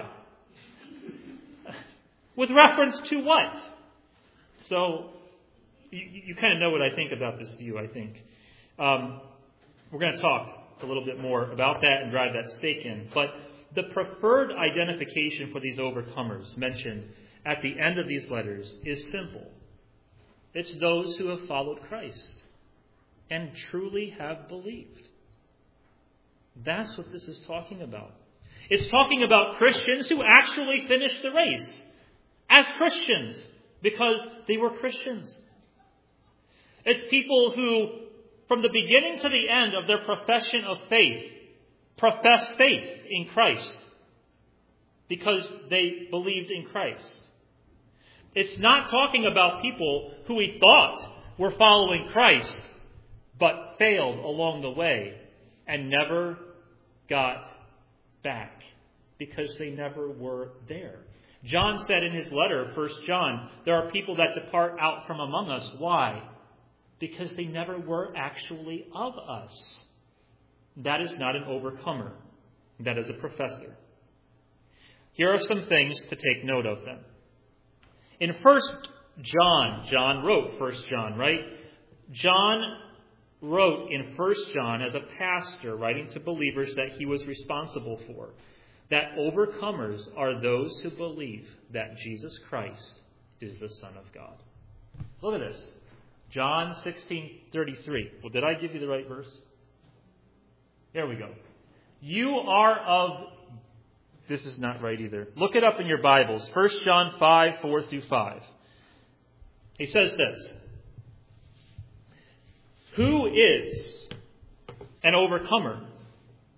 With reference to what? So, you, you kind of know what I think about this view, I think. Um, we're going to talk a little bit more about that and drive that stake in. But the preferred identification for these overcomers mentioned at the end of these letters is simple. It's those who have followed Christ and truly have believed. That's what this is talking about. It's talking about Christians who actually finished the race as Christians because they were Christians. It's people who, from the beginning to the end of their profession of faith, profess faith in Christ because they believed in Christ. It's not talking about people who we thought were following Christ but failed along the way and never got back because they never were there. John said in his letter, First John, there are people that depart out from among us. Why? Because they never were actually of us. That is not an overcomer. That is a professor. Here are some things to take note of then. In First John, John wrote First John, right? John wrote in First John as a pastor writing to believers that he was responsible for, that overcomers are those who believe that Jesus Christ is the Son of God. Look at this. John sixteen thirty-three. Well, did I give you the right verse? There we go. You are of... This is not right either. Look it up in your Bibles. First John five, four through five. He says this. Who is an overcomer?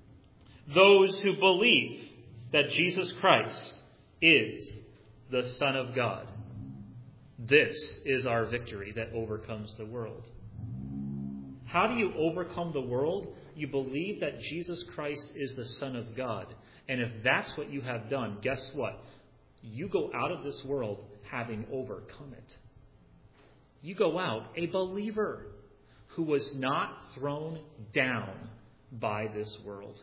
those who believe that Jesus Christ is the Son of God. This is our victory that overcomes the world. How do you overcome the world? You believe that Jesus Christ is the Son of God. And if that's what you have done, guess what? You go out of this world having overcome it. You go out a believer who was not thrown down by this world.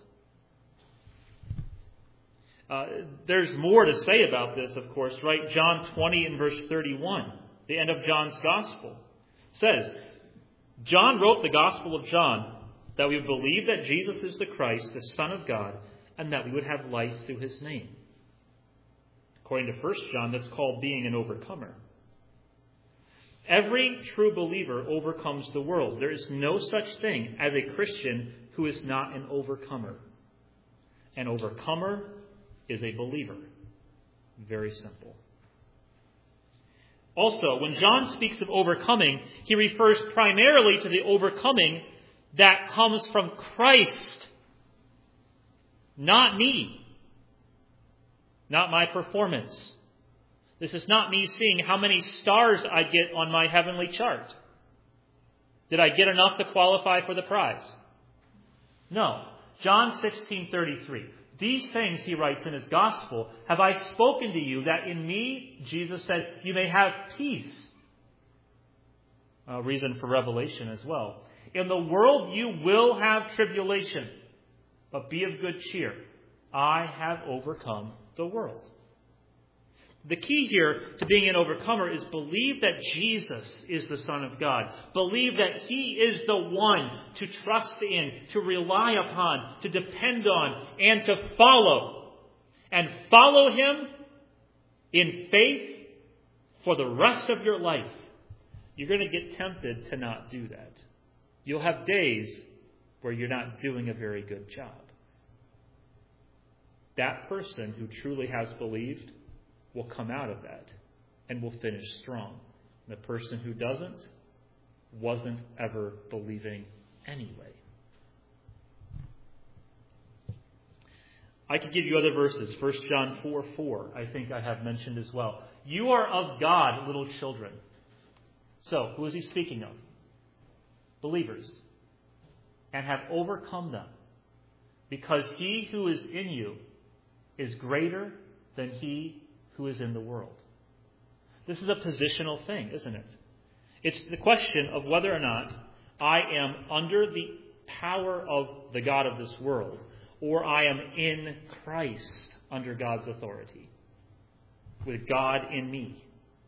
Uh, there's more to say about this, of course, right? John twenty and verse thirty-one, the end of John's Gospel, says, John wrote the Gospel of John that we would believe that Jesus is the Christ, the Son of God, and that we would have life through his name. According to First John, that's called being an overcomer. Every true believer overcomes the world. There is no such thing as a Christian who is not an overcomer. An overcomer is a believer. Very simple. Also, when John speaks of overcoming, he refers primarily to the overcoming that comes from Christ, not me, not my performance. This is not me seeing how many stars I get on my heavenly chart. Did I get enough to qualify for the prize? No. John sixteen thirty-three. These things, he writes in his gospel, have I spoken to you, that in me, Jesus said, you may have peace. A reason for revelation as well. In the world you will have tribulation, but be of good cheer. I have overcome the world. The key here to being an overcomer is believe that Jesus is the Son of God. Believe that he is the one to trust in, to rely upon, to depend on, and to follow. And follow him in faith for the rest of your life. You're going to get tempted to not do that. You'll have days where you're not doing a very good job. That person who truly has believed will come out of that and will finish strong. The person who doesn't wasn't ever believing anyway. I could give you other verses. First John four four, I think I have mentioned as well. You are of God, little children. So, who is he speaking of? Believers. And have overcome them. Because he who is in you is greater than he who is in the world. This is a positional thing, isn't it? It's the question of whether or not I am under the power of the God of this world, or I am in Christ under God's authority, with God in me.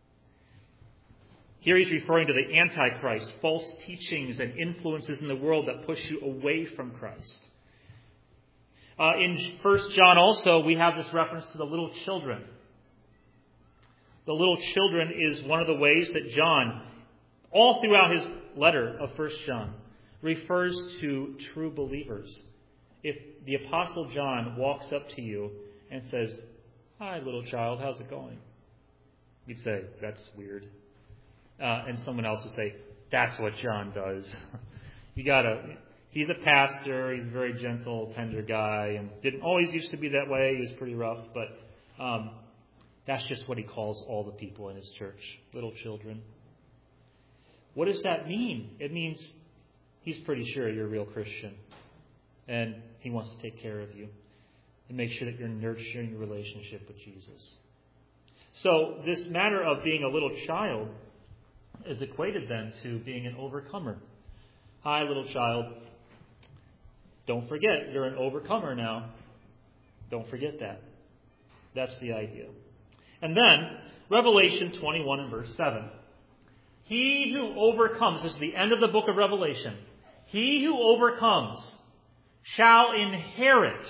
Here he's referring to the Antichrist, false teachings and influences in the world that push you away from Christ. Uh, in First John also, we have this reference to the little children. The little children is one of the ways that John, all throughout his letter of First John, refers to true believers. If the Apostle John walks up to you and says, "Hi, little child, how's it going?" You'd say, "That's weird." Uh, and someone else would say, "That's what John does." You gotta. He's a pastor. He's a very gentle, tender guy, and didn't always used to be that way. He was pretty rough, but um, that's just what he calls all the people in his church, little children. What does that mean? It means he's pretty sure you're a real Christian, and he wants to take care of you and make sure that you're nurturing your relationship with Jesus. So this matter of being a little child is equated then to being an overcomer. Hi, little child. Don't forget, you're an overcomer now. Don't forget that. That's the idea. And then, Revelation twenty-one and verse seven. He who overcomes, this is the end of the book of Revelation. He who overcomes shall inherit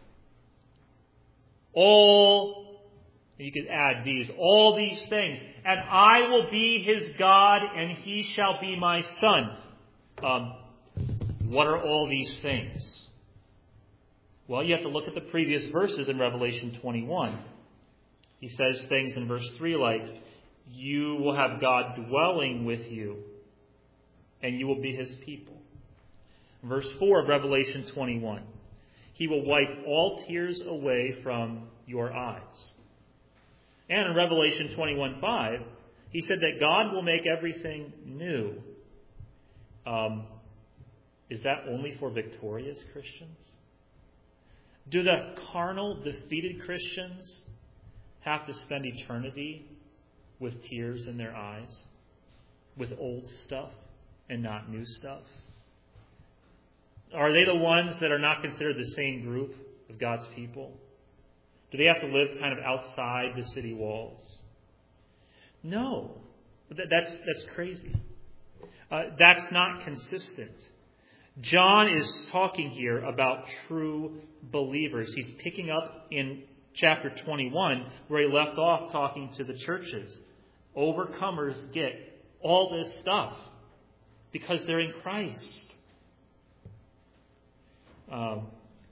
all, you could add these, all these things. And I will be his God, and he shall be my son. Um, what are all these things? Well, you have to look at the previous verses in Revelation twenty-one. He says things in verse three like, you will have God dwelling with you, and you will be his people. Verse four of Revelation twenty-one. He will wipe all tears away from your eyes. And in Revelation twenty-one five, he said that God will make everything new. Um, is that only for victorious Christians? Do the carnal, defeated Christians have to spend eternity with tears in their eyes, with old stuff and not new stuff? Are they the ones that are not considered the same group of God's people? Do they have to live kind of outside the city walls? No. That's, that's crazy. Uh, that's not consistent. John is talking here about true believers. He's picking up in chapter twenty-one where he left off talking to the churches. Overcomers get all this stuff because they're in Christ. Um,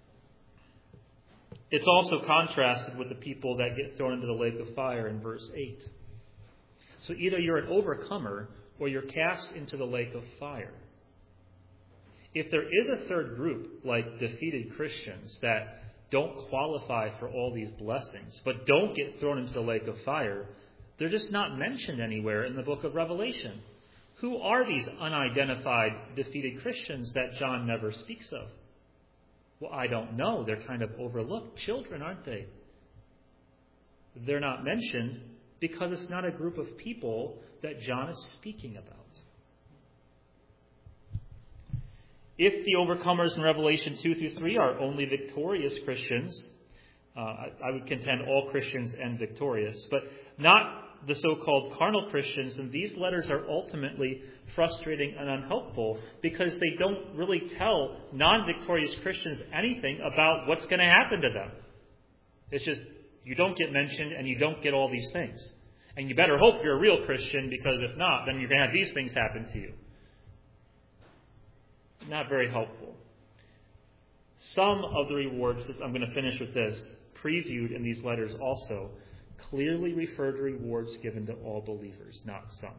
it's also contrasted with the people that get thrown into the lake of fire in verse eight. So either you're an overcomer or you're cast into the lake of fire. If there is a third group, like defeated Christians, that don't qualify for all these blessings, but don't get thrown into the lake of fire, they're just not mentioned anywhere in the book of Revelation. Who are these unidentified defeated Christians that John never speaks of? Well, I don't know. They're kind of overlooked children, aren't they? They're not mentioned because it's not a group of people that John is speaking about. If the overcomers in Revelation two through three are only victorious Christians, uh, I, I would contend all Christians end victorious, but not the so-called carnal Christians, then these letters are ultimately frustrating and unhelpful because they don't really tell non-victorious Christians anything about what's going to happen to them. It's just, you don't get mentioned and you don't get all these things. And you better hope you're a real Christian, because if not, then you're going to have these things happen to you. Not very helpful. Some of the rewards, I'm going to finish with this, previewed in these letters also, clearly refer to rewards given to all believers, not some.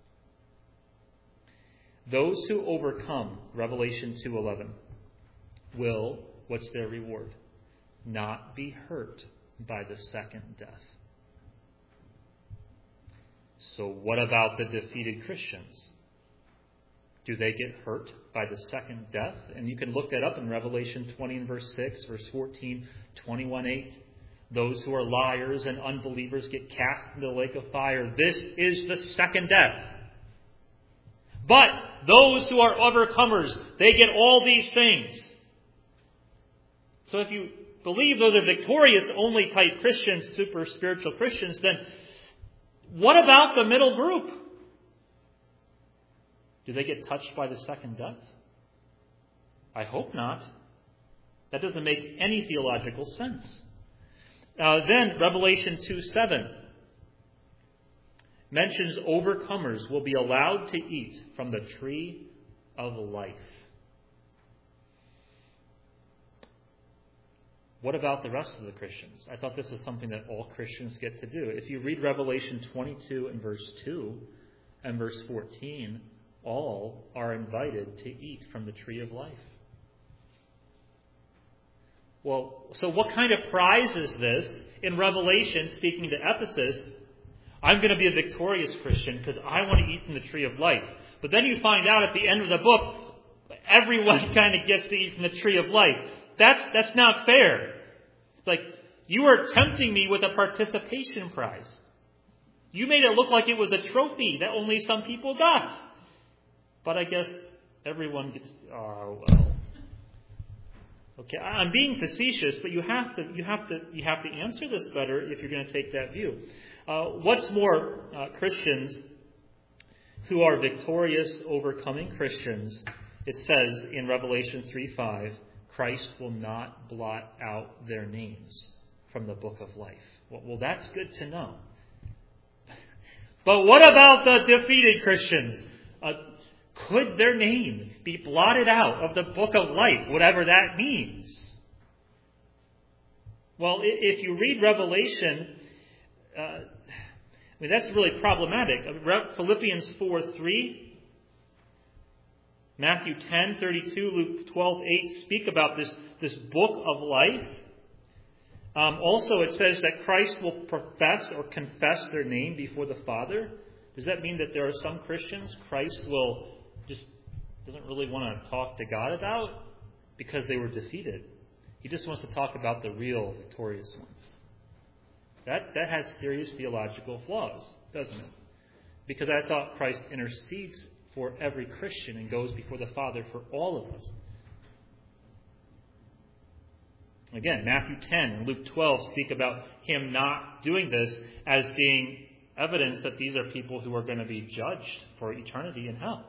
Those who overcome, Revelation two eleven, will, what's their reward? Not be hurt by the second death. So what about the defeated Christians? Do they get hurt by the second death? And you can look that up in Revelation twenty and verse six, verse fourteen, twenty-one eight. Those who are liars and unbelievers get cast into the lake of fire. This is the second death. But those who are overcomers, they get all these things. So if you believe those are victorious only type Christians, super spiritual Christians, then what about the middle group? Do they get touched by the second death? I hope not. That doesn't make any theological sense. Uh, then, Revelation two seven mentions overcomers will be allowed to eat from the tree of life. What about the rest of the Christians? I thought this is something that all Christians get to do. If you read Revelation twenty-two and verse two and verse fourteen, all are invited to eat from the tree of life. Well, so what kind of prize is this? In Revelation, speaking to Ephesus, I'm going to be a victorious Christian because I want to eat from the tree of life. But then you find out at the end of the book, everyone kind of gets to eat from the tree of life. That's, that's not fair. It's like, you are tempting me with a participation prize. You made it look like it was a trophy that only some people got. But I guess everyone gets, oh, well. Okay, I'm being facetious, but you have to you have to you have to answer this better if you're going to take that view. Uh, what's more, uh, Christians who are victorious, overcoming Christians, it says in Revelation three five, Christ will not blot out their names from the book of life. Well, well, that's good to know. But what about the defeated Christians? Uh, Could their name be blotted out of the book of life, whatever that means? Well, if you read Revelation, uh, I mean, that's really problematic. Philippians four three, Matthew ten thirty-two, Luke twelve eight speak about this, this book of life. Um, also, it says that Christ will profess or confess their name before the Father. Does that mean that there are some Christians Christ will just doesn't really want to talk to God about because they were defeated? He just wants to talk about the real victorious ones. That that has serious theological flaws, doesn't it? Because I thought Christ intercedes for every Christian and goes before the Father for all of us. Again, Matthew ten and Luke twelve speak about him not doing this as being evidence that these are people who are going to be judged for eternity in hell.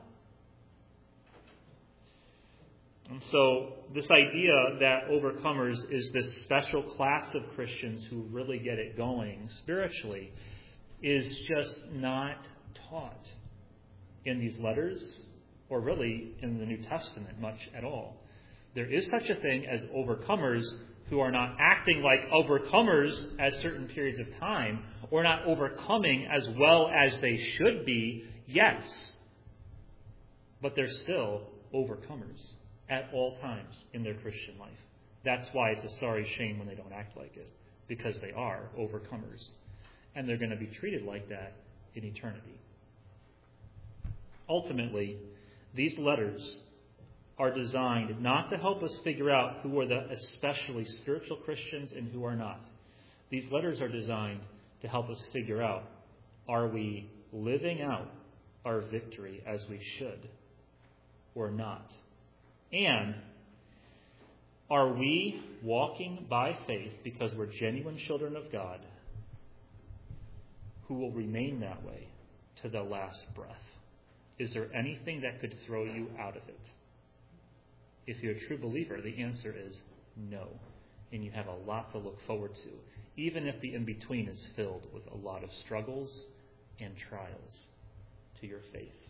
And so this idea that overcomers is this special class of Christians who really get it going spiritually is just not taught in these letters or really in the New Testament much at all. There is such a thing as overcomers who are not acting like overcomers at certain periods of time or not overcoming as well as they should be, yes. But they're still overcomers at all times in their Christian life. That's why it's a sorry shame when they don't act like it, because they are overcomers. And they're going to be treated like that in eternity. Ultimately, these letters are designed not to help us figure out who are the especially spiritual Christians and who are not. These letters are designed to help us figure out, are we living out our victory as we should or not? And are we walking by faith because we're genuine children of God who will remain that way to the last breath? Is there anything that could throw you out of it? If you're a true believer, the answer is no. And you have a lot to look forward to, even if the in-between is filled with a lot of struggles and trials to your faith.